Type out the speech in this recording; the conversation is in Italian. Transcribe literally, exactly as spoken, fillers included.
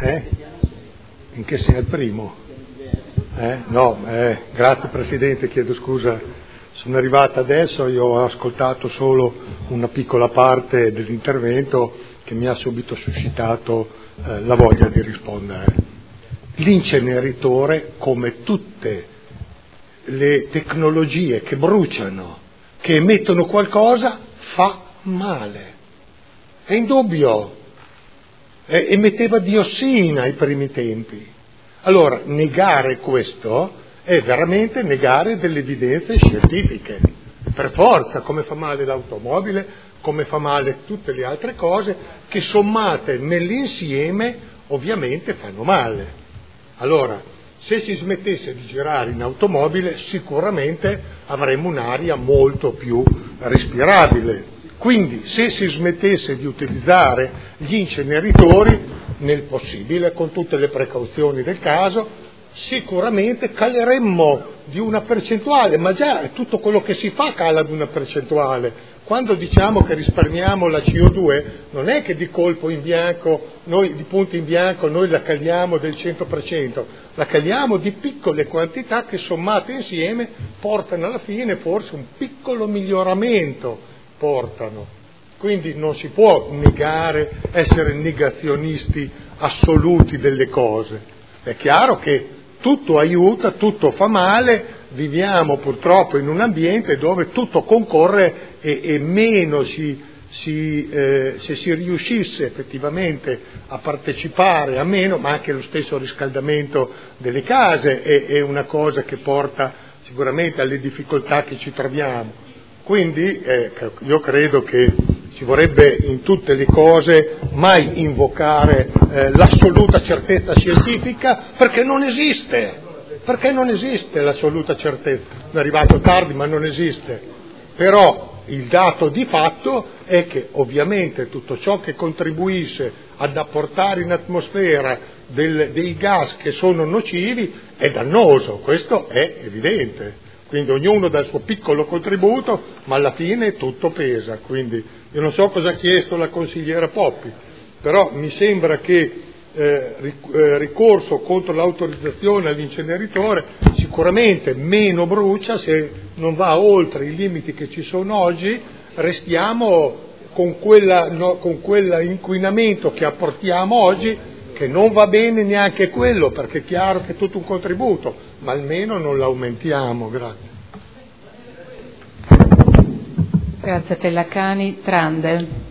Eh? In che sia il primo? Eh? No, eh, grazie Presidente, chiedo scusa, sono arrivata adesso, io ho ascoltato solo una piccola parte dell'intervento che mi ha subito suscitato eh, la voglia di rispondere. L'inceneritore, come tutte le tecnologie che bruciano, che emettono qualcosa, fa male. È indubbio. Eh, emetteva diossina ai primi tempi. Allora, negare questo è veramente negare delle evidenze scientifiche. Per forza, come fa male l'automobile, come fa male tutte le altre cose, che sommate nell'insieme ovviamente fanno male. Allora, se si smettesse di girare in automobile, sicuramente avremmo un'aria molto più respirabile. Quindi, se si smettesse di utilizzare gli inceneritori, nel possibile, con tutte le precauzioni del caso, sicuramente caleremmo di una percentuale, ma già tutto quello che si fa cala di una percentuale. Quando diciamo che risparmiamo la C O due, non è che di colpo in bianco, noi di punto in bianco, noi la caliamo del cento per cento, la caliamo di piccole quantità che sommate insieme portano alla fine forse un piccolo miglioramento, portano. Quindi non si può negare, essere negazionisti assoluti delle cose. È chiaro che tutto aiuta, tutto fa male, viviamo purtroppo in un ambiente dove tutto concorre e, e meno si, si, eh, se si riuscisse effettivamente a partecipare a meno, ma anche lo stesso riscaldamento delle case è, è una cosa che porta sicuramente alle difficoltà che ci troviamo. Quindi eh, io credo che si vorrebbe in tutte le cose mai invocare eh, l'assoluta certezza scientifica, perché non esiste, perché non esiste l'assoluta certezza. È arrivato tardi, ma non esiste. Però il dato di fatto è che ovviamente tutto ciò che contribuisce ad apportare in atmosfera del, dei gas che sono nocivi è dannoso, questo è evidente. Quindi ognuno dà il suo piccolo contributo, ma alla fine tutto pesa. Quindi io non so cosa ha chiesto la consigliera Poppi, però mi sembra che eh, ricorso contro l'autorizzazione all'inceneritore sicuramente meno brucia, se non va oltre i limiti che ci sono oggi, restiamo con quella, no, con quell'inquinamento che apportiamo oggi, che non va bene neanche quello, perché è chiaro che è tutto un contributo, ma almeno non l'aumentiamo. Grazie. Grazie Pellacani. Trande.